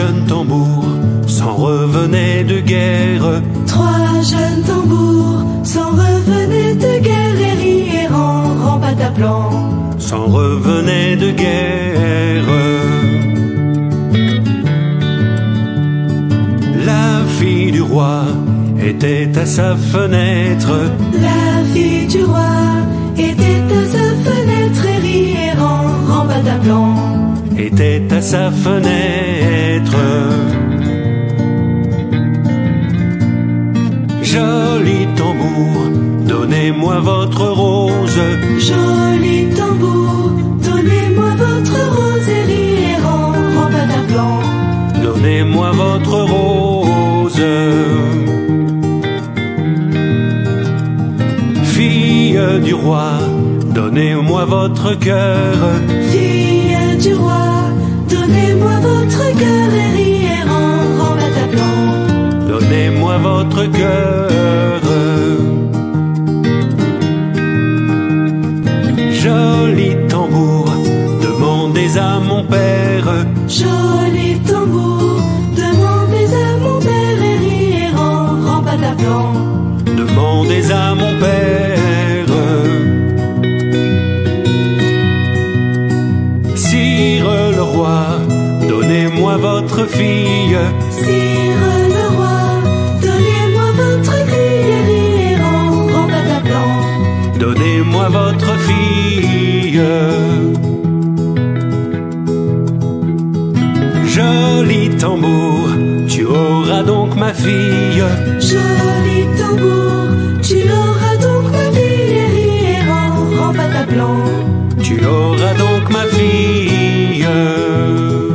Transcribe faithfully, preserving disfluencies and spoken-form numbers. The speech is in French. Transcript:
jeunes tambours s'en revenaient de guerre. Trois jeunes tambours s'en revenaient de guerre, et rient en pataplan, s'en revenaient de guerre. La fille du roi était à sa fenêtre. La fille du roi était à sa fenêtre, et rient en pataplan, était à sa fenêtre. Joli tambour, donnez-moi votre rose. Joli tambour, donnez-moi votre rose, et rient en pataplan, donnez-moi votre rose. Fille du roi, donnez-moi votre cœur. Fille du roi, donnez-moi votre cœur, et rient en pataplan, donnez-moi votre cœur. Joli tambour, demandez à mon père. Joli tambour, demandez à mon père, et rient en pataplan, demandez à mon père. Sire le roi, donnez-moi votre fille. Sire le roi, donnez-moi votre fille, et rient en pataplan, donnez-moi votre fille. Joli tambour, tu auras donc ma fille. Joli tambour, tu auras donc ma fille, et rient en pataplan, tu auras donc ma fille.